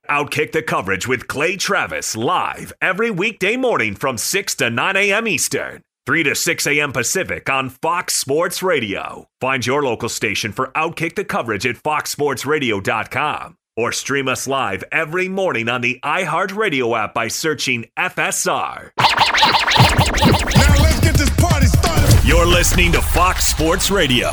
Outkick the Coverage with Clay Travis live every weekday morning from 6 to 9 a.m. Eastern, 3 to 6 a.m. Pacific on Fox Sports Radio. Find your local station for Outkick the Coverage at foxsportsradio.com or stream us live every morning on the iHeartRadio app by searching FSR. Now let's get this party started. You're listening to Fox Sports Radio.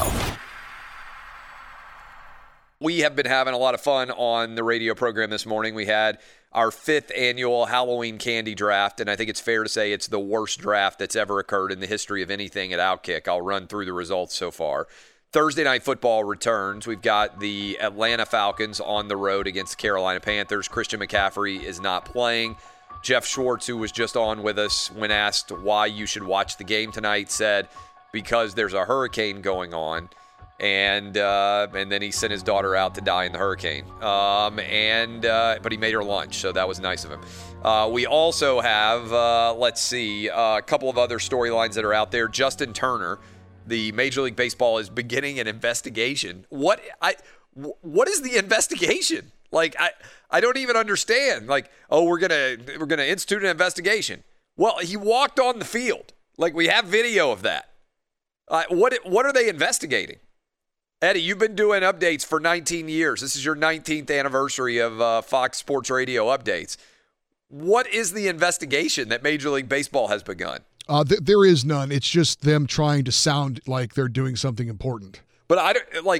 We have been having a lot of fun on the radio program this morning. We had our 5th annual Halloween candy draft, and I think it's fair to say it's the worst draft that's ever occurred in the history of anything at Outkick. I'll run through the results so far. Thursday Night Football returns. We've got the Atlanta Falcons on the road against the Carolina Panthers. Christian McCaffrey is not playing. Jeff Schwartz, who was just on with us when asked why you should watch the game tonight, said because there's a hurricane going on. And then he sent his daughter out to die in the hurricane. But he made her lunch, so that was nice of him. We also have, a couple of other storylines that are out there. Justin Turner, the Major League Baseball is beginning an investigation. What is the investigation? Like, I don't even understand. Like, we're gonna institute an investigation. Well, he walked on the field. Like, we have video of that. What are they investigating? Eddie, you've been doing updates for 19 years. This is your 19th anniversary of Fox Sports Radio updates. What is the investigation that Major League Baseball has begun? There is none. It's just them trying to sound like they're doing something important. But I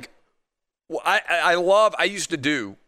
used to do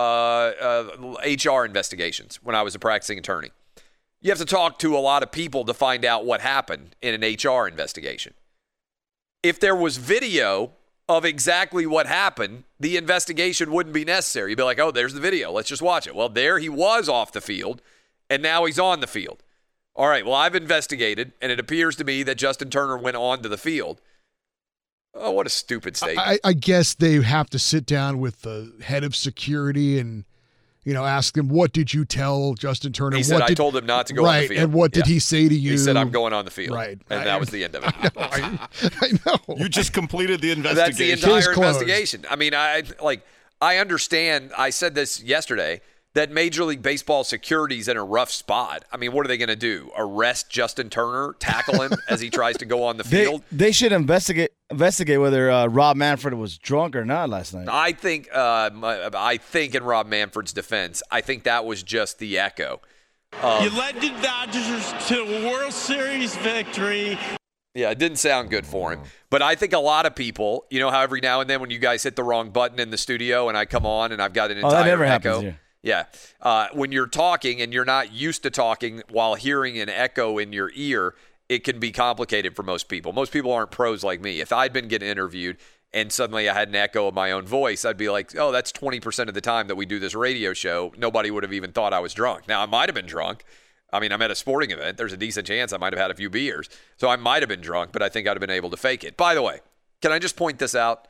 HR investigations when I was a practicing attorney. You have to talk to a lot of people to find out what happened in an HR investigation. If there was video of exactly what happened, the investigation wouldn't be necessary. You'd be like, oh, there's the video. Let's just watch it. Well, there he was off the field, and now he's on the field. All right, well, I've investigated, and it appears to me that Justin Turner went onto the field. Oh, what a stupid statement. I guess they have to sit down with the head of security and, ask them, what did you tell Justin Turner? He said, I told him not to go on the field. And what did he say to you? He said, I'm going on the field. Right. And that was the end of it. I know. You just completed the investigation. That's the entire investigation. I mean, I understand. I said this yesterday, that Major League Baseball security's in a rough spot. I mean, what are they going to do? Arrest Justin Turner, tackle him as he tries to go on the field? They should investigate whether Rob Manfred was drunk or not last night. I think in Rob Manfred's defense, I think that was just the echo. You led the Dodgers to a World Series victory. Yeah, it didn't sound good for him. But I think a lot of people, how every now and then when you guys hit the wrong button in the studio and I come on and I've got an entire that never echo. happens here. Yeah. When you're talking and you're not used to talking while hearing an echo in your ear, it can be complicated for most people. Most people aren't pros like me. If I'd been getting interviewed and suddenly I had an echo of my own voice, I'd be like, oh, that's 20% of the time that we do this radio show. Nobody would have even thought I was drunk. Now, I might have been drunk. I mean, I'm at a sporting event. There's a decent chance I might have had a few beers. So I might have been drunk, but I think I'd have been able to fake it. By the way, can I just point this out?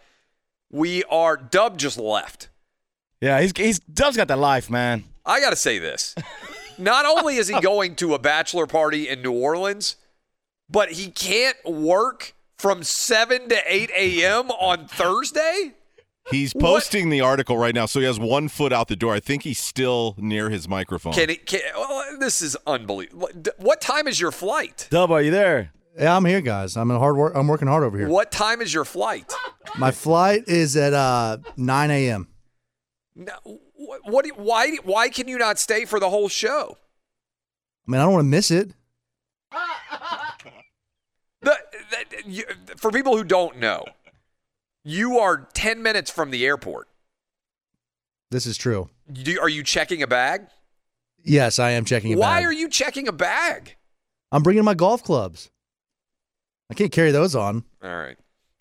Dub just left. Yeah, he's Dub's got the life, man. I got to say this. Not only is he going to a bachelor party in New Orleans, but he can't work from 7 to 8 a.m. on Thursday? He's posting the article right now, so he has 1 foot out the door. I think he's still near his microphone. This is unbelievable. What time is your flight? Dub, are you there? Yeah, I'm here, guys. I'm working hard over here. What time is your flight? My flight is at 9 a.m. No, why can you not stay for the whole show? I mean, I don't want to miss it. For people who don't know, you are 10 minutes from the airport. This is true. Are you checking a bag? Yes, I am checking a bag. Why are you checking a bag? I'm bringing my golf clubs. I can't carry those on. All right.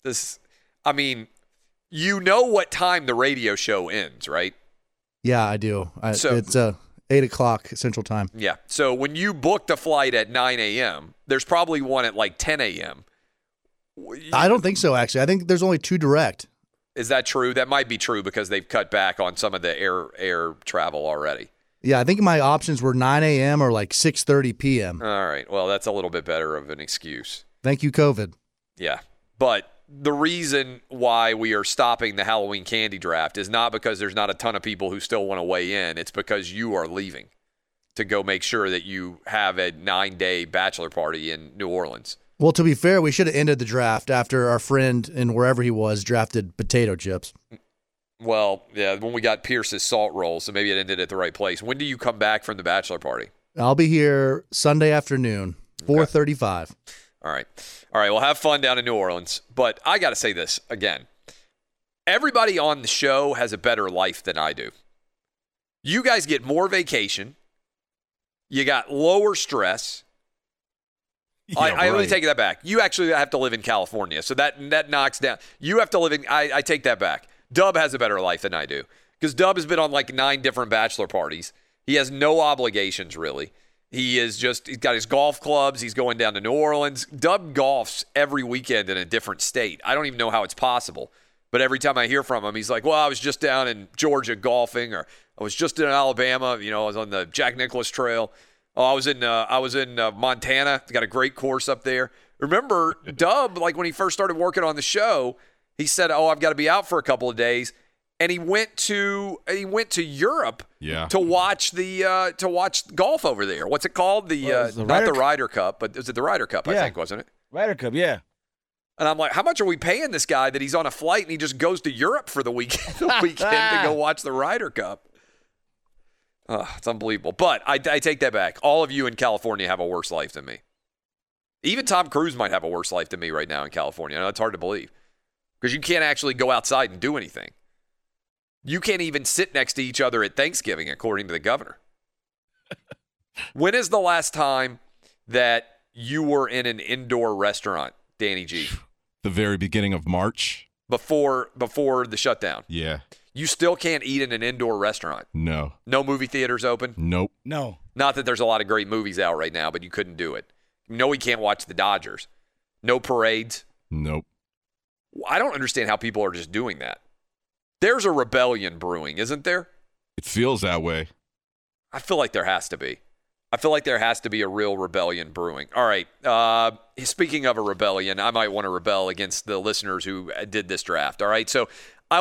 You know what time the radio show ends, right? Yeah, I do. It's 8 o'clock Central Time. Yeah. So when you booked a flight at 9 a.m., there's probably one at like 10 a.m. I don't think so, actually. I think there's only 2 direct. Is that true? That might be true because they've cut back on some of the air travel already. Yeah, I think my options were 9 a.m. or like 6:30 p.m. All right. Well, that's a little bit better of an excuse. Thank you, COVID. Yeah. But the reason why we are stopping the Halloween candy draft is not because there's not a ton of people who still want to weigh in. It's because you are leaving to go make sure that you have a 9-day bachelor party in New Orleans. Well, to be fair, we should have ended the draft after our friend and wherever he was drafted potato chips. Well, yeah, when we got Pierce's salt rolls, so maybe it ended at the right place. When do you come back from the bachelor party? I'll be here Sunday afternoon, 4:35. All right. Well, have fun down in New Orleans. But I got to say this again. Everybody on the show has a better life than I do. You guys get more vacation. You got lower stress. Yeah, I really right. take that back. You actually have to live in California, so that knocks down. You have to live in. I take that back. Dub has a better life than I do because Dub has been on like 9 different bachelor parties. He has no obligations really. He's got his golf clubs. He's going down to New Orleans. Dub golfs every weekend in a different state. I don't even know how it's possible. But every time I hear from him, he's like, well, I was just down in Georgia golfing, or I was just in Alabama. I was on the Jack Nicklaus Trail. Oh, I was in Montana. Got a great course up there. Remember, Dub, like when he first started working on the show, he said, "Oh, I've got to be out for a couple of days," and he went to Europe to watch golf over there. What's it called? Not the Ryder Cup, but was it the Ryder Cup? Yeah. I think, wasn't it? Ryder Cup, yeah. And I'm like, how much are we paying this guy that he's on a flight and he just goes to Europe for the weekend to go watch the Ryder Cup? It's unbelievable. But I take that back. All of you in California have a worse life than me. Even Tom Cruise might have a worse life than me right now in California. I know it's hard to believe because you can't actually go outside and do anything. You can't even sit next to each other at Thanksgiving, according to the governor. When is the last time that you were in an indoor restaurant, Danny G? The very beginning of March. Before the shutdown. Yeah. You still can't eat in an indoor restaurant. No. No movie theaters open? Nope. No. Not that there's a lot of great movies out right now, but you couldn't do it. No, we can't watch the Dodgers. No parades. Nope. I don't understand how people are just doing that. There's a rebellion brewing, isn't there? It feels that way. I feel like there has to be. I feel like there has to be a real rebellion brewing. All right. Speaking of a rebellion, I might want to rebel against the listeners who did this draft. All right. So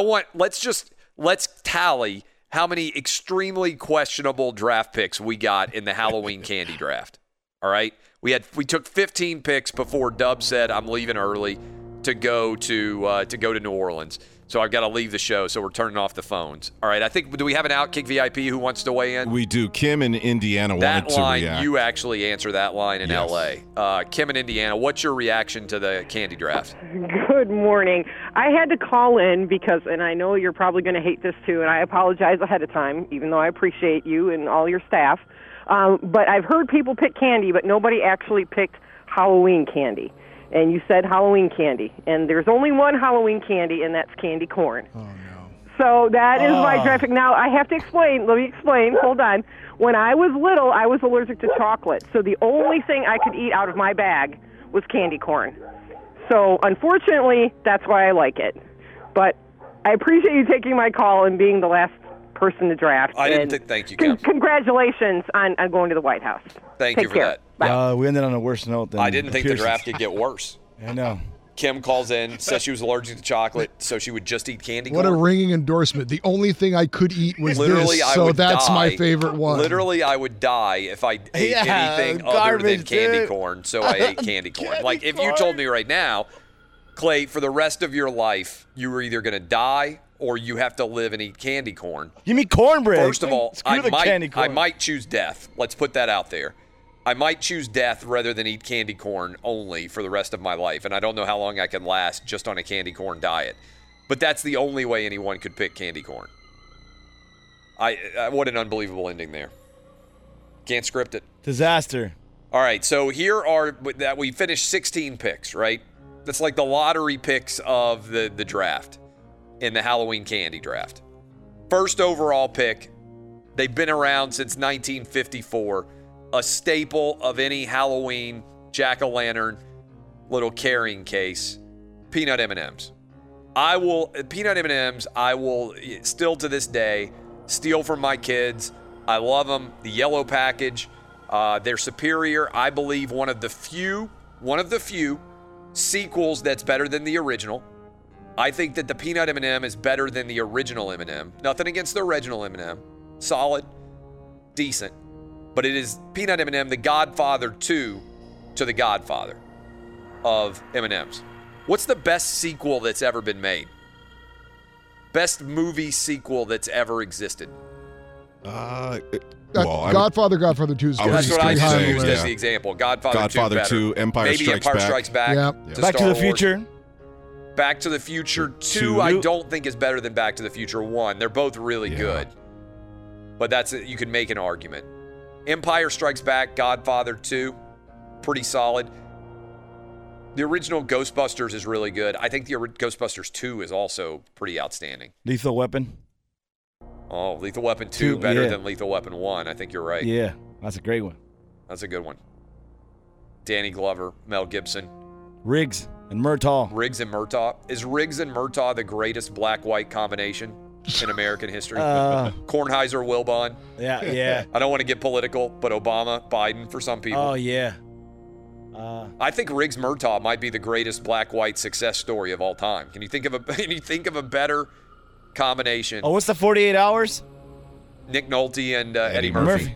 let's tally how many extremely questionable draft picks we got in the Halloween candy draft. All right. We took 15 picks before Dub said I'm leaving early to go to New Orleans. So I've got to leave the show, so we're turning off the phones. All right, do we have an Outkick VIP who wants to weigh in? We do. Kim in Indiana wanted to react. You actually answer that line in L.A. Kim in Indiana, what's your reaction to the candy draft? Good morning. I had to call in because, and I know you're probably going to hate this too, and I apologize ahead of time, even though I appreciate you and all your staff. But I've heard people pick candy, but nobody actually picked Halloween candy. And you said Halloween candy. And there's only one Halloween candy, and that's candy corn. Oh, no. So that is my draft. Now, I have to explain. Let me explain. Hold on. When I was little, I was allergic to chocolate. So the only thing I could eat out of my bag was candy corn. So, unfortunately, that's why I like it. But I appreciate you taking my call and being the last person to draft. Thank you, Kim. Congratulations on going to the White House. Thank you for care. that. We ended on a worse note than I didn't think the Pearson's. draft could get worse. I know. Kim calls in, says she was allergic to chocolate, so she would just eat candy corn. What a ringing endorsement. The only thing I could eat was literally, this, so that's my favorite one. Literally, I would die if I ate anything other than candy corn, so I ate candy corn. Like, if you told me right now, Clay, for the rest of your life, you were either going to die or you have to live and eat candy corn. Give me cornbread. First of all, candy corn. I might choose death. Let's put that out there. I might choose death rather than eat candy corn only for the rest of my life, and I don't know how long I can last just on a candy corn diet. But that's the only way anyone could pick candy corn. What an unbelievable ending there. Can't script it. Disaster. All right, so here are that we finished 16 picks, right? That's like the lottery picks of the draft in the Halloween candy draft. First overall pick, they've been around since 1954. A staple of any Halloween jack-o'-lantern little carrying case, peanut M&Ms. Peanut M&Ms, I will still to this day steal from my kids. I love them. The yellow package, they're superior. I believe one of the few sequels that's better than the original. I think that the Peanut M&M is better than the original M&M. Nothing against the original M&M. Solid, decent. But it is Peanut M&M, the Godfather 2 to the Godfather of M&Ms. What's the best sequel that's ever been made? Best movie sequel that's ever existed? Godfather 2 is That's what I just used as the example. Godfather 2, Empire maybe Strikes Empire Back. Strikes Back. Yep. To Back to Star the Wars. Future. Back to the Future 2, Two. I don't think is better than Back to the Future 1. They're both really good. But you can make an argument. Empire Strikes Back, Godfather 2, pretty solid. The original Ghostbusters is really good. I think the Ghostbusters 2 is also pretty outstanding. Lethal Weapon. Oh, Lethal Weapon 2 better than Lethal Weapon 1. I think you're right. Yeah, that's a great one. That's a good one. Danny Glover, Mel Gibson. Riggs and Murtaugh. Riggs and Murtaugh. Is Riggs and Murtaugh the greatest black-white combination in American history? Kornheiser, Wilbon. Yeah. I don't want to get political, but Obama, Biden for some people. Oh, yeah. I think Riggs Murtaugh might be the greatest black-white success story of all time. Can you think of a better combination? Oh, what's the 48 Hours? Nick Nolte and Eddie Murphy.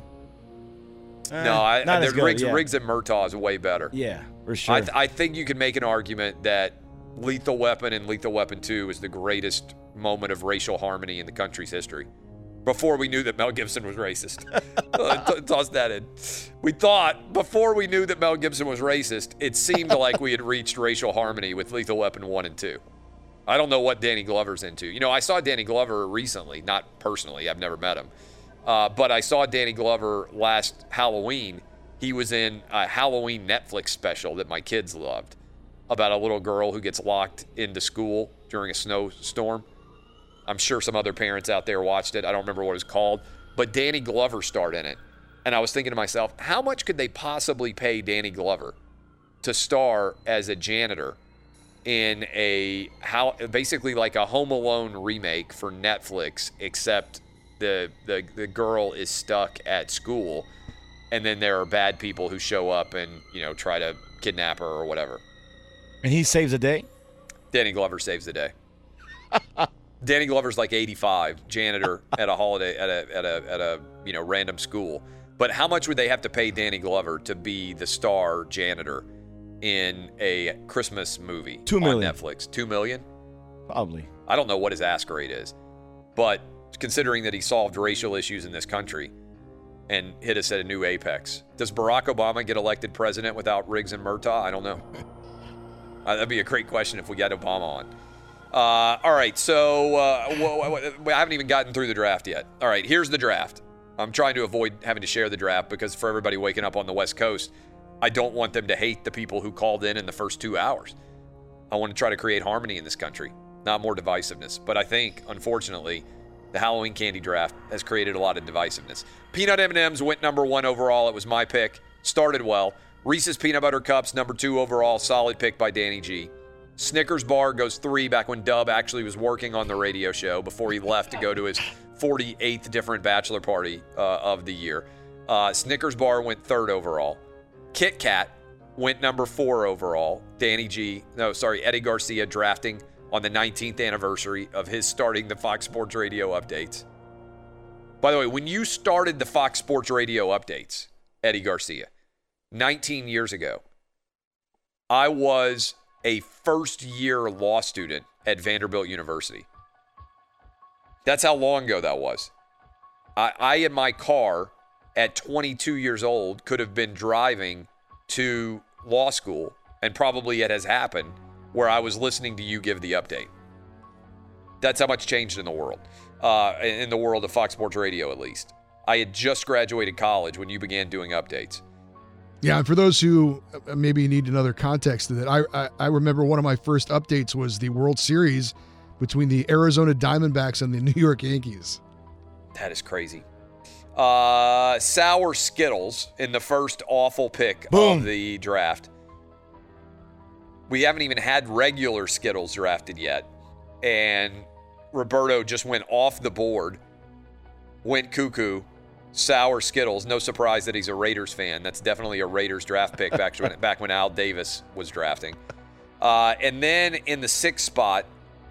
Riggs and Murtaugh is way better. Yeah, for sure. I think you can make an argument that Lethal Weapon and Lethal Weapon 2 is the greatest moment of racial harmony in the country's history. Before we knew that Mel Gibson was racist. Toss that in. We thought, before we knew that Mel Gibson was racist, it seemed like we had reached racial harmony with Lethal Weapon 1 and 2. I don't know what Danny Glover's into. You know, I saw Danny Glover recently, not personally, I've never met him. But I saw Danny Glover last Halloween. He was in a Halloween Netflix special that my kids loved about a little girl who gets locked into school during a snowstorm. I'm sure some other parents out there watched it. I don't remember what it was called. But Danny Glover starred in it. And I was thinking to myself, how much could they possibly pay Danny Glover to star as a janitor in basically like a Home Alone remake for Netflix, except the girl is stuck at school, and then there are bad people who show up and, you know, try to kidnap her or whatever. And he saves the day? Danny Glover saves the day. Danny Glover's like 85, janitor at a holiday at a random school. But how much would they have to pay Danny Glover to be the star janitor in a Christmas movie $2 million. on Netflix? $2 million? Probably. I don't know what his ask rate is, but considering that he solved racial issues in this country and hit us at a new apex, does Barack Obama get elected president without Riggs and Murtaugh? I don't know. That'd be a great question if we got Obama on. All right, so I haven't even gotten through the draft yet. All right, here's the draft. I'm trying to avoid having to share the draft because for everybody waking up on the West Coast, I don't want them to hate the people who called in the first 2 hours. I want to try to create harmony in this country, not more divisiveness. But I think, unfortunately, the Halloween candy draft has created a lot of divisiveness. Peanut M&Ms went number 1 overall. It was my pick. Started well. Reese's Peanut Butter Cups, number 2 overall. Solid pick by Danny G. Snickers bar goes 3 back when Dub actually was working on the radio show before he left to go to his 48th different bachelor party of the year. Snickers bar went 3rd overall. Kit Kat went number 4 overall. Eddie Garcia drafting on the 19th anniversary of his starting the Fox Sports Radio updates. By the way, when you started the Fox Sports Radio updates, Eddie Garcia, 19 years ago, I was a first-year law student at Vanderbilt University. That's how long ago that was. I in my car at 22 years old could have been driving to law school, and probably it has happened, where I was listening to you give the update. That's how much changed in the world of Fox Sports Radio, at least. I had just graduated college when you began doing updates. Yeah, and for those who maybe need another context to that, I remember one of my first updates was the World Series between the Arizona Diamondbacks and the New York Yankees. That is crazy. Sour Skittles in the first awful pick of the draft. We haven't even had regular Skittles drafted yet. And Roberto just went off the board, went cuckoo. Sour Skittles. No surprise that he's a Raiders fan. That's definitely a Raiders draft pick back when Al Davis was drafting. And then in the 6th spot,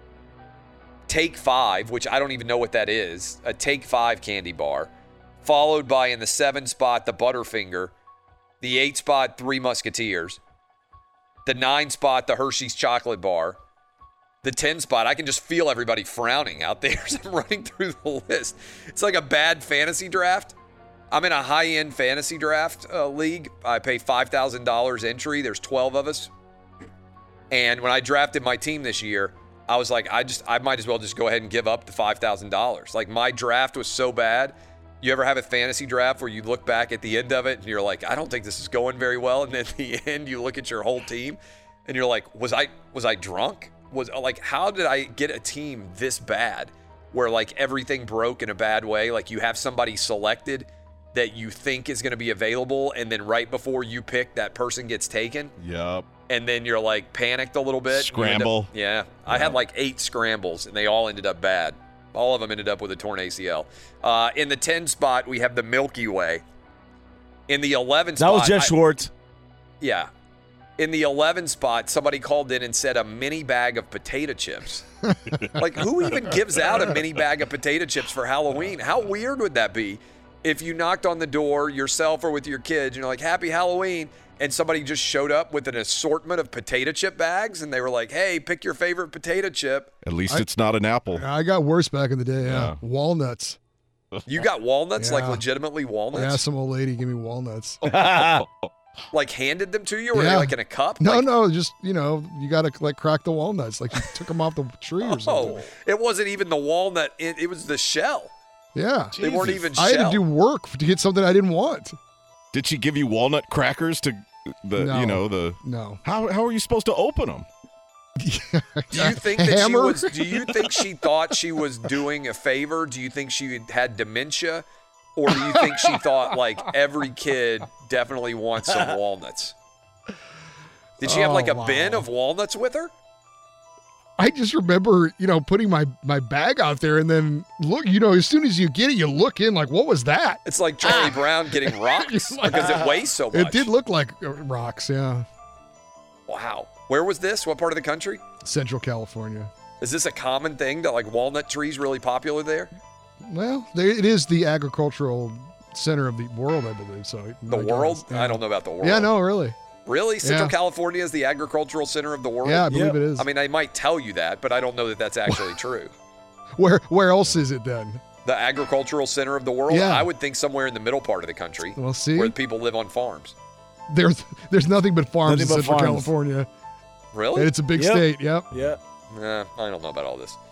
Take 5, which I don't even know what that is, a Take 5 candy bar, followed by in the 7th spot, the Butterfinger, the 8th spot, Three Musketeers, the 9th spot, the Hershey's chocolate bar, the 10th spot. I can just feel everybody frowning out there as I'm running through the list. It's like a bad fantasy draft. I'm in a high-end fantasy draft league. I pay $5,000 entry. There's 12 of us. And when I drafted my team this year, I was like, I might as well just go ahead and give up the $5,000. Like, my draft was so bad. You ever have a fantasy draft where you look back at the end of it and you're like, I don't think this is going very well. And then at the end, you look at your whole team and you're like, was I drunk? How did I get a team this bad where like everything broke in a bad way? Like, you have somebody selected that you think is going to be available, and then right before you pick, that person gets taken. Yep. And then you're like panicked a little bit. Scramble. I had like 8 scrambles, and they all ended up bad. All of them ended up with a torn ACL. In the 10 spot, we have the Milky Way. In the 11 spot, that was Jeff Schwartz. Yeah. In the 11 spot, somebody called in and said a mini bag of potato chips. Like, who even gives out a mini bag of potato chips for Halloween? How weird would that be if you knocked on the door yourself or with your kids, and you're like, Happy Halloween, and somebody just showed up with an assortment of potato chip bags, and they were like, hey, pick your favorite potato chip. At least it's not an apple. I got worse back in the day, yeah. Walnuts. You got walnuts, Yeah. like legitimately walnuts? Yeah, some old lady gave me walnuts. Like handed them to you, or were they like in a cup? No, just, you got to like crack the walnuts. Like you took them off the tree or something. Oh, it wasn't even the walnut. It was the shell. Yeah. They weren't even shell. I had to do work to get something I didn't want. Did she give you walnut crackers to No. How are you supposed to open them? Do you think that do you think she thought she was doing a favor? Do you think she had dementia? Or do you think she thought like every kid definitely wants some walnuts? Did she have like a bin of walnuts with her? I just remember, putting my bag out there and then look, as soon as you get it, you look in like, what was that? It's like Charlie Brown getting rocks because it weighs so much. It did look like rocks, yeah. Wow. Where was this? What part of the country? Central California. Is this a common thing that like walnut trees really popular there? Well, it is the agricultural center of the world, I believe. So the world? Yeah. I don't know about the world. Yeah, no, really. Really? Central California is the agricultural center of the world? Yeah, I believe it is. I mean, I might tell you that, but I don't know that that's actually true. Where else is it then? The agricultural center of the world? Yeah. I would think somewhere in the middle part of the country. Well, see? Where people live on farms. There's nothing but farms in Central California. Really? And it's a big state, yep. Yeah. I don't know about all this.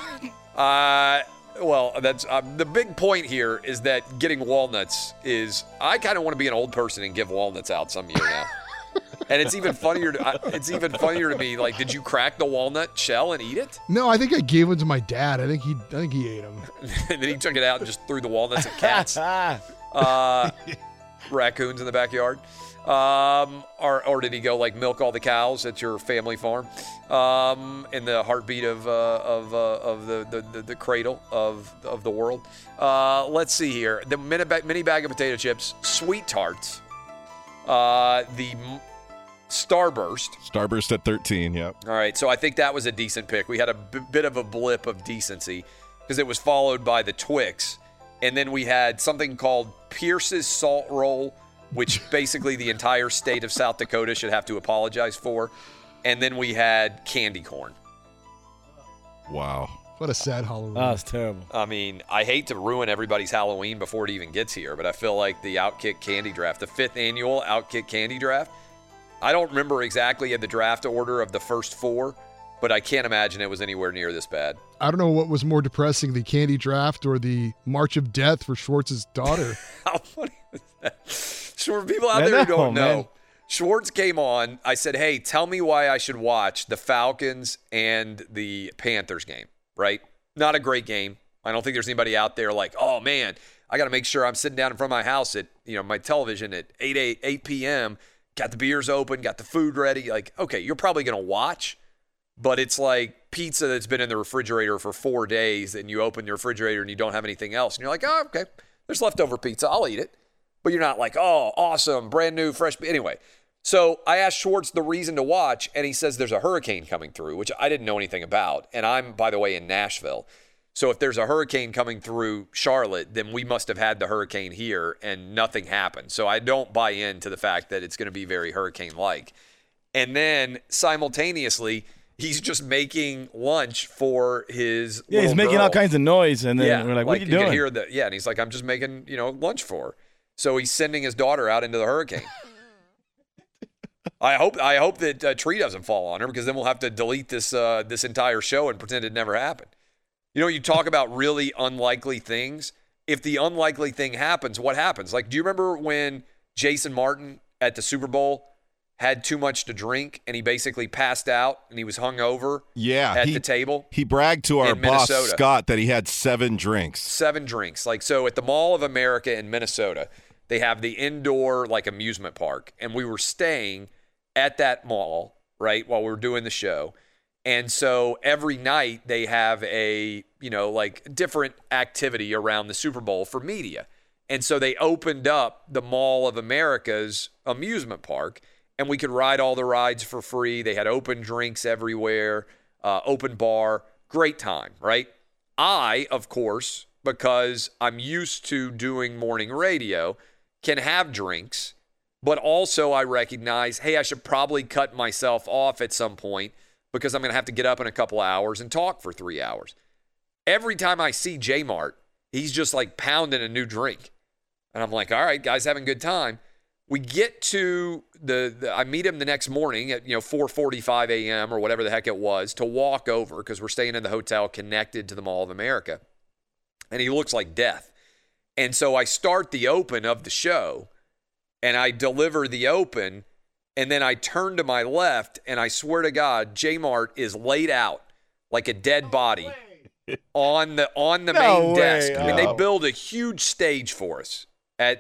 Well, that's the big point here is that getting walnuts is, I kind of want to be an old person and give walnuts out some year now. And it's even funnier to me, like, did you crack the walnut shell and eat it? No, I think I gave them to my dad. I think he ate them. And then he took it out and just threw the walnuts at cats. Raccoons in the backyard. Or did he go like milk all the cows at your family farm? In the heartbeat of the cradle of the world. Let's see here. The mini bag of potato chips, Sweet Tarts, the Starburst. Starburst at 13, yep. All right, so I think that was a decent pick. We had a bit of a blip of decency because it was followed by the Twix. And then we had something called Pierce's Salt Roll, which basically the entire state of South Dakota should have to apologize for. And then we had candy corn. Wow. What a sad Halloween. Oh, it's terrible. I mean, I hate to ruin everybody's Halloween before it even gets here, but I feel like the Outkick Candy Draft, the 5th annual Outkick Candy Draft, I don't remember exactly in the draft order of the first 4, but I can't imagine it was anywhere near this bad. I don't know what was more depressing, the candy draft or the March of Death for Schwartz's daughter. How funny was that? For people out there who don't know, Schwartz came on. I said, hey, tell me why I should watch the Falcons and the Panthers game, right? Not a great game. I don't think there's anybody out there like, oh, man, I got to make sure I'm sitting down in front of my house at, my television at 8 p.m., got the beers open, got the food ready. Like, okay, you're probably going to watch, but it's like pizza that's been in the refrigerator for 4 days, and you open your refrigerator and you don't have anything else. And you're like, oh, okay, there's leftover pizza. I'll eat it. But you're not like, oh, awesome, brand new, fresh. Anyway, So I asked Schwartz the reason to watch, and he says there's a hurricane coming through, which I didn't know anything about. And I'm, by the way, in Nashville. So if there's a hurricane coming through Charlotte, then we must have had the hurricane here and nothing happened. So I don't buy into the fact that it's going to be very hurricane-like. And then simultaneously, he's just making lunch for his Yeah, he's making girl. all kinds of noise, and then we're like, what are you you can doing? hear and he's like, I'm just making, lunch for her. So he's sending his daughter out into the hurricane. I hope that a tree doesn't fall on her, because then we'll have to delete this entire show and pretend it never happened. You talk about really unlikely things. If the unlikely thing happens, what happens? Like, do you remember when Jason Martin at the Super Bowl had too much to drink and he basically passed out and he was hungover at the table? He bragged to our boss, Scott, that he had 7 drinks. 7 drinks. Like, so at the Mall of America in Minnesota, they have the indoor, like, amusement park. And we were staying at that mall, right, while we were doing the show. And so every night they have a, different activity around the Super Bowl for media. And so they opened up the Mall of America's amusement park, and we could ride all the rides for free. They had open drinks everywhere, open bar, great time, right? I, of course, because I'm used to doing morning radio, can have drinks, but also I recognize, hey, I should probably cut myself off at some point, because I'm going to have to get up in a couple hours and talk for 3 hours. Every time I see J-Mart, he's just like pounding a new drink. And I'm like, all right, guys, having a good time. We get to I meet him the next morning at 4:45 a.m. or whatever the heck it was to walk over, because we're staying in the hotel connected to the Mall of America. And he looks like death. And so I start the open of the show, and I deliver the open, and then I turn to my left, and I swear to God, J-Mart is laid out like a dead body on the main desk. I mean, they build a huge stage for us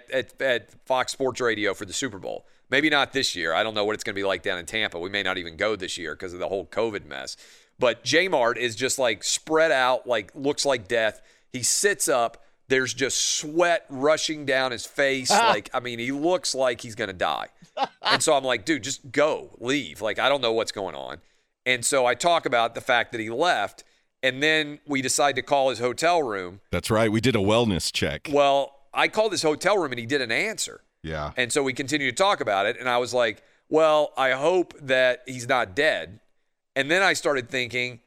at Fox Sports Radio for the Super Bowl. Maybe not this year. I don't know what it's going to be like down in Tampa. We may not even go this year because of the whole COVID mess. But J-Mart is just like spread out, like looks like death. He sits up. There's just sweat rushing down his face. He looks like he's going to die. And so I'm like, dude, just go, leave. Like, I don't know what's going on. And so I talk about the fact that he left, and then we decide to call his hotel room. That's right. We did a wellness check. Well, I called his hotel room, and he didn't answer. Yeah. And so we continued to talk about it, and I was like, well, I hope that he's not dead. And then I started thinking,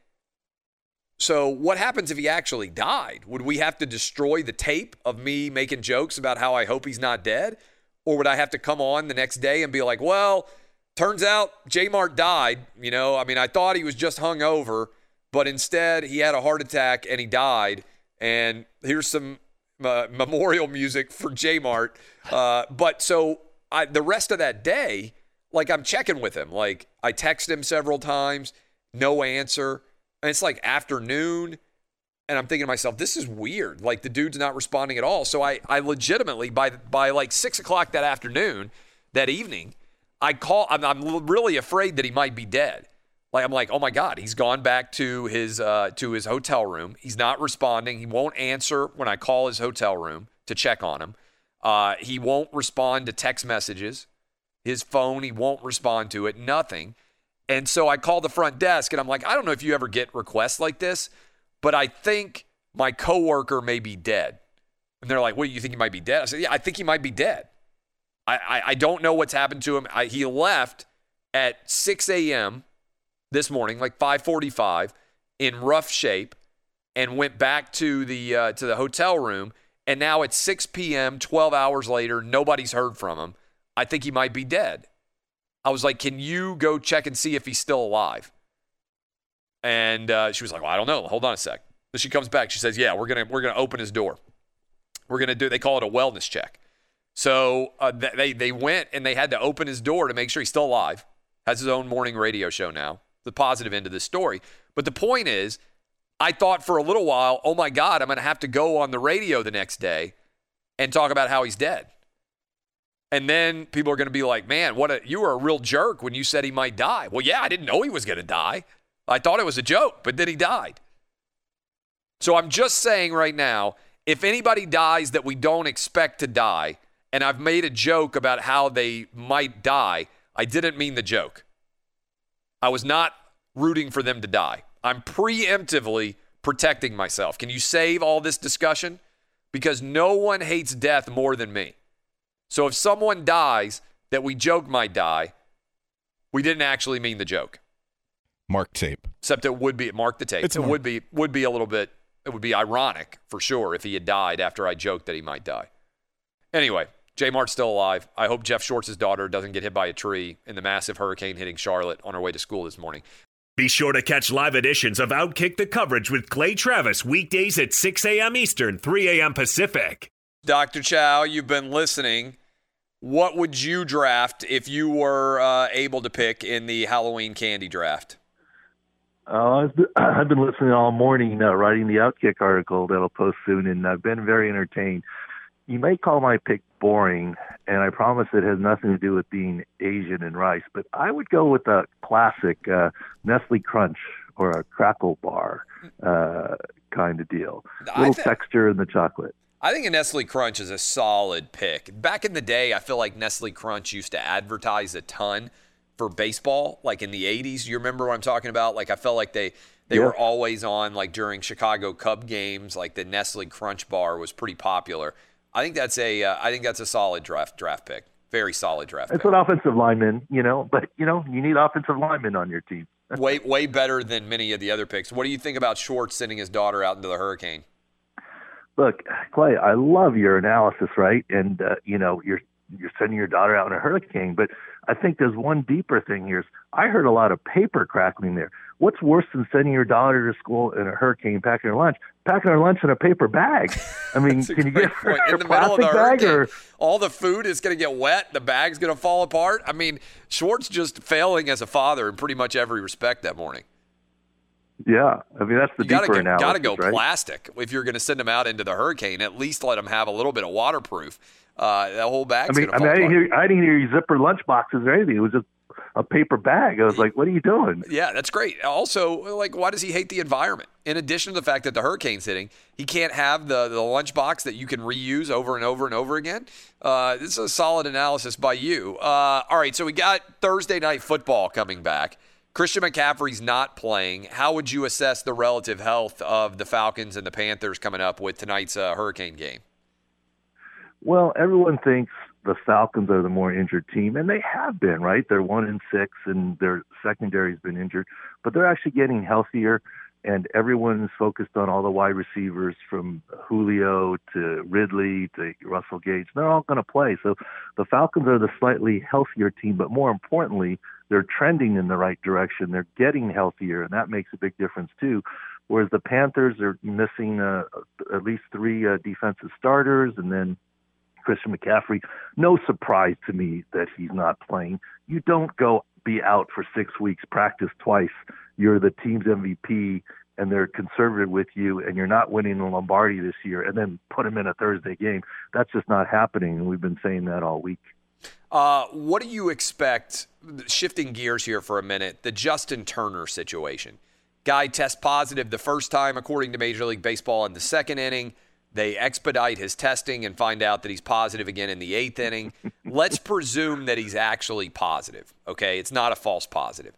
so what happens if he actually died? Would we have to destroy the tape of me making jokes about how I hope he's not dead? Or would I have to come on the next day and be like, well, turns out J-Mart died. I thought he was just hungover, but instead he had a heart attack and he died. And here's some memorial music for J-Mart. But so the rest of that day, like, I'm checking with him. Like, I text him several times, no answer. And it's like afternoon, and I'm thinking to myself, this is weird. Like, the dude's not responding at all. So I legitimately, by like 6 o'clock that afternoon, that evening, I call. I'm really afraid that he might be dead. Like, I'm like, oh my God, he's gone back to his hotel room. He's not responding. He won't answer when I call his hotel room to check on him. He won't respond to text messages. His phone, he won't respond to it. Nothing. And so I called the front desk, and I'm like, I don't know if you ever get requests like this, but I think my coworker may be dead. And they're like, what, you think he might be dead? I said, yeah, I think he might be dead. I don't know what's happened to him. He left at 6 a.m. this morning, like 5:45, in rough shape, and went back to the hotel room. And now it's 6 p.m., 12 hours later, nobody's heard from him. I think he might be dead. I was like, can you go check and see if he's still alive? And she was like, well, I don't know. Hold on a sec. So she comes back. She says, yeah, we're gonna open his door. They call it a wellness check. So they went and they had to open his door to make sure he's still alive. Has his own morning radio show now. The positive end of this story. But the point is, I thought for a little while, oh my God, I'm going to have to go on the radio the next day and talk about how he's dead. And then people are going to be like, man, you were a real jerk when you said he might die. Well, yeah, I didn't know he was going to die. I thought it was a joke, but then he died. So I'm just saying right now, if anybody dies that we don't expect to die, and I've made a joke about how they might die, I didn't mean the joke. I was not rooting for them to die. I'm preemptively protecting myself. Can you save all this discussion? Because no one hates death more than me. So if someone dies that we joke might die, we didn't actually mean the joke. Mark tape. Except it would be, mark the tape. It would be a little bit, it would be ironic for sure if he had died after I joked that he might die. Anyway, J Mart's still alive. I hope Jeff Schwartz's daughter doesn't get hit by a tree in the massive hurricane hitting Charlotte on her way to school this morning. Be sure to catch live editions of Outkick the Coverage with Clay Travis weekdays at 6 a.m. Eastern, 3 a.m. Pacific. Dr. Chow, you've been listening. What would you draft if you were able to pick in the Halloween candy draft? I've been listening all morning, writing the Outkick article that'll post soon, and I've been very entertained. You may call my pick boring, and I promise it has nothing to do with being Asian and rice, but I would go with a classic Nestle Crunch or a Crackle Bar kind of deal. Little texture in the chocolate. I think a Nestle Crunch is a solid pick. Back in the day, I feel like Nestle Crunch used to advertise a ton for baseball, like in the 80s. You remember what I'm talking about? Like I felt like they were always on, like during Chicago Cub games, like the Nestle Crunch bar was pretty popular. I think that's a solid draft pick. Very solid draft pick. It's an offensive lineman, but you need offensive linemen on your team. way better than many of the other picks. What do you think about Schwartz sending his daughter out into the hurricane? Look, Clay, I love your analysis, right? And you're sending your daughter out in a hurricane, but I think there's one deeper thing here. I heard a lot of paper crackling there. What's worse than sending your daughter to school in a hurricane, packing her lunch in a paper bag? I mean, can you get her in the middle of the hurricane? All the food is going to get wet. The bag's going to fall apart. I mean, Schwartz just failing as a father in pretty much every respect that morning. Yeah, I mean that's the deeper analysis. Got to go right? Plastic if you're going to send them out into the hurricane. At least let them have a little bit of waterproof. The whole bag's going to fall apart. I didn't hear you zipper lunch boxes or anything. It was just a paper bag. I was like, what are you doing? Yeah, that's great. Also, like, why does he hate the environment? In addition to the fact that the hurricane's hitting, he can't have the lunch box that you can reuse over and over and over again. This is a solid analysis by you. All right, so we got Thursday Night Football coming back. Christian McCaffrey's not playing. How would you assess the relative health of the Falcons and the Panthers coming up with tonight's hurricane game? Well, everyone thinks the Falcons are the more injured team, and they have been, right? They're 1-6, and their secondary's been injured, but they're actually getting healthier, and everyone's focused on all the wide receivers from Julio to Ridley to Russell Gage. They're all going to play. So the Falcons are the slightly healthier team, but more importantly, they're trending in the right direction. They're getting healthier, and that makes a big difference too. Whereas the Panthers are missing at least 3 defensive starters, and then Christian McCaffrey, no surprise to me that he's not playing. You don't go be out for 6 weeks, practice twice. You're the team's MVP, and they're conservative with you, and you're not winning the Lombardi this year, and then put him in a Thursday game. That's just not happening, and we've been saying that all week. What do you expect, shifting gears here for a minute, the Justin Turner situation? Guy tests positive the first time, according to Major League Baseball, in the second inning. They expedite his testing and find out that he's positive again in the 8th inning. Let's presume that he's actually positive, okay? It's not a false positive.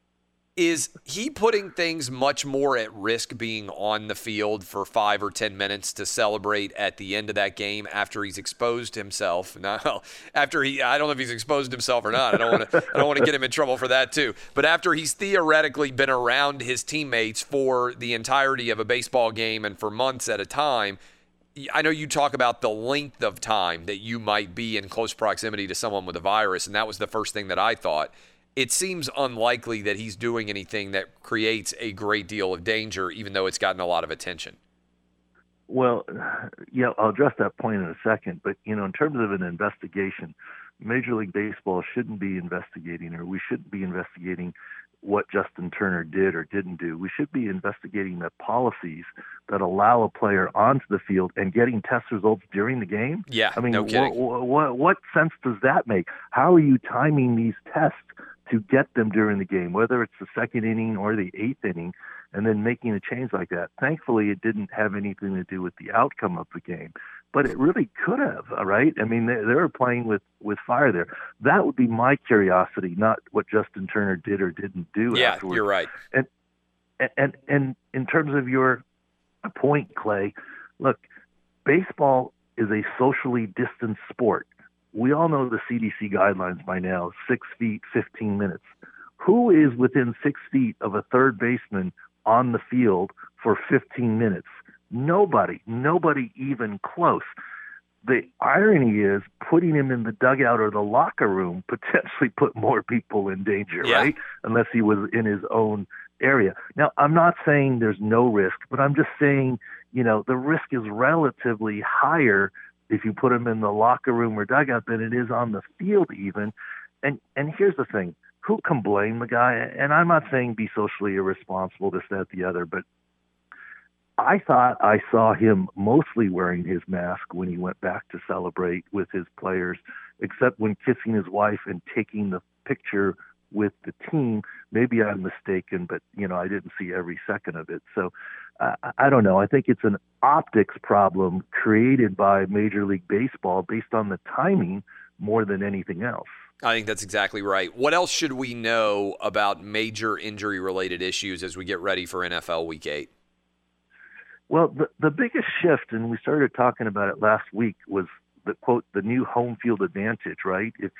Is he putting things much more at risk being on the field for 5 or 10 minutes to celebrate at the end of that game after he's exposed himself? I don't know if he's exposed himself or not. I don't want to get him in trouble for that too. But after he's theoretically been around his teammates for the entirety of a baseball game and for months at a time, I know you talk about the length of time that you might be in close proximity to someone with a virus, and that was the first thing that I thought. It seems unlikely that he's doing anything that creates a great deal of danger, even though it's gotten a lot of attention. Well, yeah, I'll address that point in a second. But, in terms of an investigation, Major League Baseball shouldn't be investigating, or we shouldn't be investigating what Justin Turner did or didn't do. We should be investigating the policies that allow a player onto the field and getting test results during the game. Yeah, I mean, no kidding. What sense does that make? How are you timing these tests to get them during the game, whether it's the second inning or the 8th inning, and then making a change like that? Thankfully, it didn't have anything to do with the outcome of the game. but it really could have, right? I mean, they were playing with fire there. That would be my curiosity, not what Justin Turner did or didn't do. Yeah, afterwards. You're right. And in terms of your point, Clay, look, baseball is a socially distanced sport. We all know the CDC guidelines by now, 6 feet, 15 minutes. Who is within 6 feet of a third baseman on the field for 15 minutes? Nobody even close. The irony is putting him in the dugout or the locker room potentially put more people in danger, right? Unless he was in his own area. Now, I'm not saying there's no risk, but I'm just saying, the risk is relatively higher if you put him in the locker room or dugout than it is on the field even. And here's the thing. Who can blame the guy? And I'm not saying be socially irresponsible, this, that, the other, but I thought I saw him mostly wearing his mask when he went back to celebrate with his players, except when kissing his wife and taking the picture with the team. Maybe I'm mistaken, but, I didn't see every second of it. So I don't know. I think it's an optics problem created by Major League Baseball based on the timing more than anything else. I think that's exactly right. What else should we know about major injury-related issues as we get ready for NFL Week 8? Well, the biggest shift, and we started talking about it last week, was the quote, the new home field advantage, right? If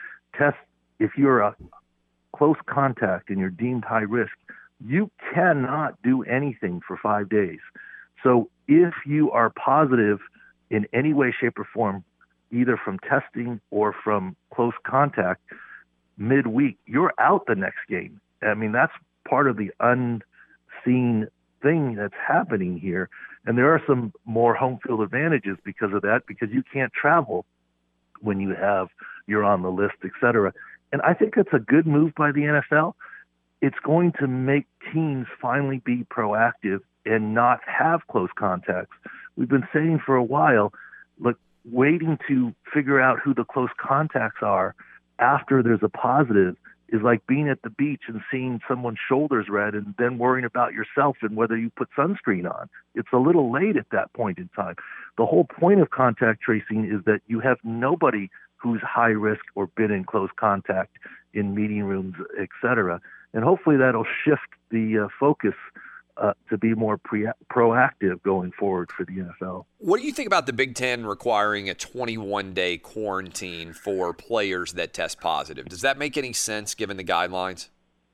you're a close contact and you're deemed high risk, you cannot do anything for 5 days. So if you are positive in any way, shape, or form, either from testing or from close contact midweek, you're out the next game. I mean, that's part of the unseen thing that's happening here. And there are some more home field advantages because of that, because you can't travel when you're on the list, et cetera. And I think that's a good move by the NFL. It's going to make teams finally be proactive and not have close contacts. We've been saying for a while, look, waiting to figure out who the close contacts are after there's a positive is like being at the beach and seeing someone's shoulders red and then worrying about yourself and whether you put sunscreen on. It's a little late at that point in time. The whole point of contact tracing is that you have nobody who's high risk or been in close contact in meeting rooms, et cetera. And hopefully that'll shift the focus to be more proactive going forward for the NFL. What do you think about the Big Ten requiring a 21-day quarantine for players that test positive? Does that make any sense given the guidelines?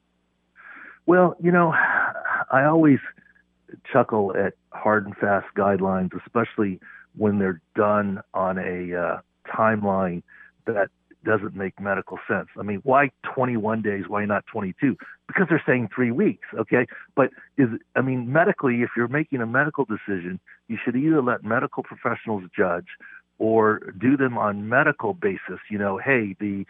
Well, I always chuckle at hard and fast guidelines, especially when they're done on a timeline that doesn't make medical sense. I mean, why 21 days? Why not 22? Because they're saying 3 weeks, okay? But medically, if you're making a medical decision, you should either let medical professionals judge or do them on medical basis. Hey, the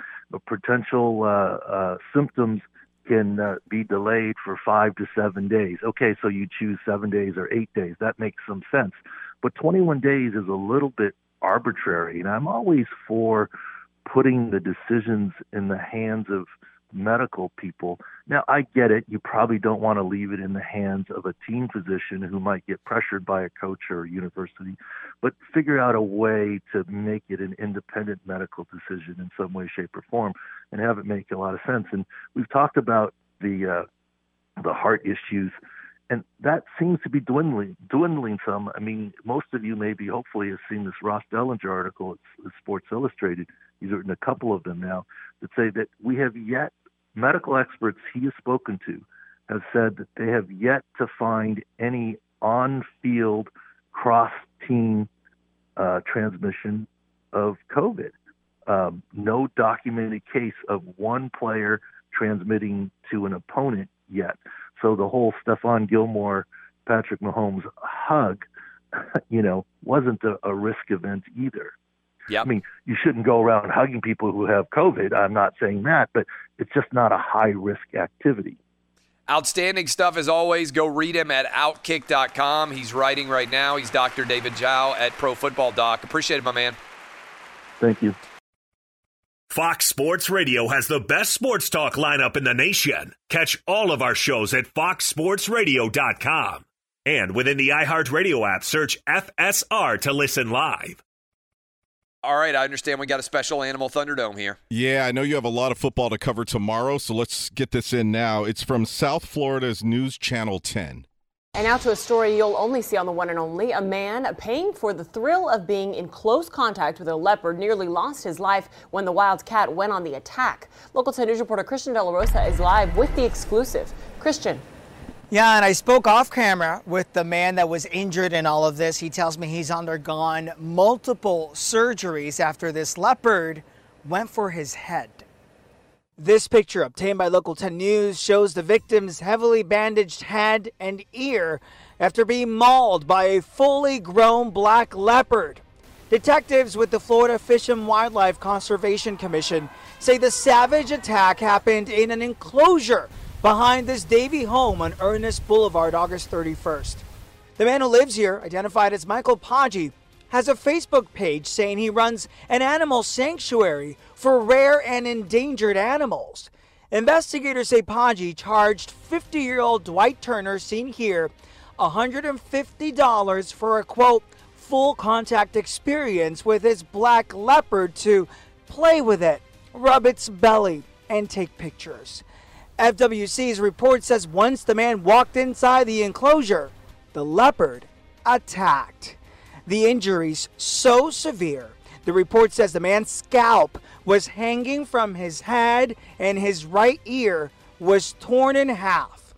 potential symptoms can be delayed for 5 to 7 days. Okay, so you choose 7 days or 8 days. That makes some sense. But 21 days is a little bit arbitrary, and I'm always for putting the decisions in the hands of medical people. Now, I get it. You probably don't want to leave it in the hands of a team physician who might get pressured by a coach or a university, but figure out a way to make it an independent medical decision in some way, shape, or form and have it make a lot of sense. And we've talked about the heart issues, and that seems to be dwindling some. I mean, most of you maybe hopefully have seen this Ross Dellinger article at Sports Illustrated. He's written a couple of them now that say that we have yet, medical experts he has spoken to have said that they have yet to find any on-field cross-team transmission of COVID. No documented case of one player transmitting to an opponent yet. So the whole Stephon Gilmore, Patrick Mahomes hug, wasn't a risk event either. Yep. I mean, you shouldn't go around hugging people who have COVID. I'm not saying that, but it's just not a high-risk activity. Outstanding stuff as always. Go read him at Outkick.com. He's writing right now. He's Dr. David Zhao at Pro Football Doc. Appreciate it, my man. Thank you. Fox Sports Radio has the best sports talk lineup in the nation. Catch all of our shows at foxsportsradio.com. And within the iHeartRadio app, search FSR to listen live. All right, I understand we got a special Animal Thunderdome here. Yeah, I know you have a lot of football to cover tomorrow, so let's get this in now. It's from South Florida's News Channel 10. And now to a story you'll only see on the one and only. A man paying for the thrill of being in close contact with a leopard nearly lost his life when the wild cat went on the attack. Local 10 News reporter Christian De La Rosa is live with the exclusive. Christian. Yeah, and I spoke off camera with the man that was injured in all of this. He tells me he's undergone multiple surgeries after this leopard went for his head. This picture obtained by Local 10 News shows the victim's heavily bandaged head and ear after being mauled by a fully grown black leopard. Detectives with the Florida Fish and Wildlife Conservation Commission say the savage attack happened in an enclosure behind this Davie home on Ernest Boulevard, August 31st. The man who lives here, identified as Michael Paggi, has a Facebook page saying he runs an animal sanctuary for rare and endangered animals. Investigators say Paggi charged 50-year-old Dwight Turner, seen here, $150 for a, quote, full contact experience with his black leopard to play with it, rub its belly, and take pictures. FWC's report says once the man walked inside the enclosure, the leopard attacked. The injuries so severe, the report says the man's scalp was hanging from his head and his right ear was torn in half.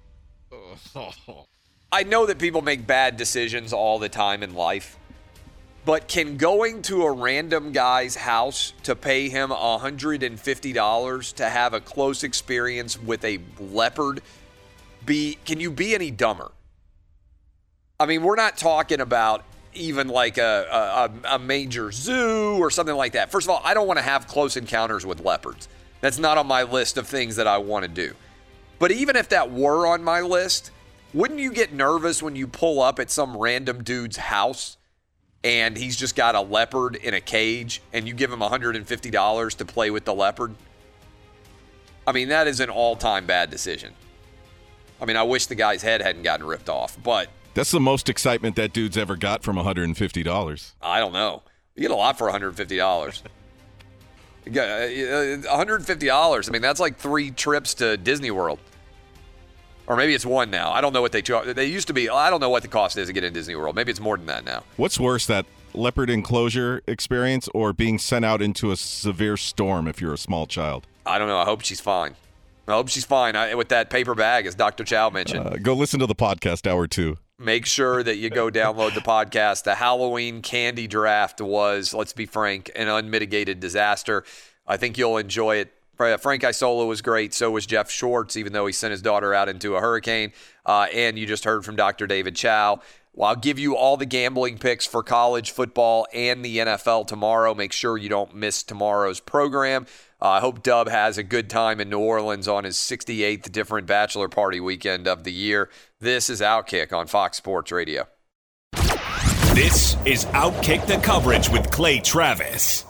I know that people make bad decisions all the time in life, but can going to a random guy's house to pay him $150 to have a close experience with a leopard can you be any dumber? I mean, we're not talking about even like a major zoo or something like that. First of all, I don't want to have close encounters with leopards. That's not on my list of things that I want to do. But even if that were on my list, wouldn't you get nervous when you pull up at some random dude's house and he's just got a leopard in a cage and you give him $150 to play with the leopard? I mean, that is an all-time bad decision. I mean, I wish the guy's head hadn't gotten ripped off, but that's the most excitement that dude's ever got from $150. I don't know. You get a lot for $150. You got $150. I mean, that's like 3 trips to Disney World. Or maybe it's 1 now. I don't know what they used to be. I don't know what the cost is to get in Disney World. Maybe it's more than that now. What's worse, that leopard enclosure experience or being sent out into a severe storm if you're a small child? I don't know. I hope she's fine. With that paper bag, as Dr. Chow mentioned. Go listen to the podcast, hour 2. Make sure that you go download the podcast. The Halloween candy draft was, let's be frank, an unmitigated disaster. I think you'll enjoy it. Frank Isola was great. So was Jeff Schwartz, even though he sent his daughter out into a hurricane. And you just heard from Dr. David Chow. Well, I'll give you all the gambling picks for college football and the NFL tomorrow. Make sure you don't miss tomorrow's program. I hope Dub has a good time in New Orleans on his 68th different bachelor party weekend of the year. This is Outkick on Fox Sports Radio. This is Outkick the Coverage with Clay Travis.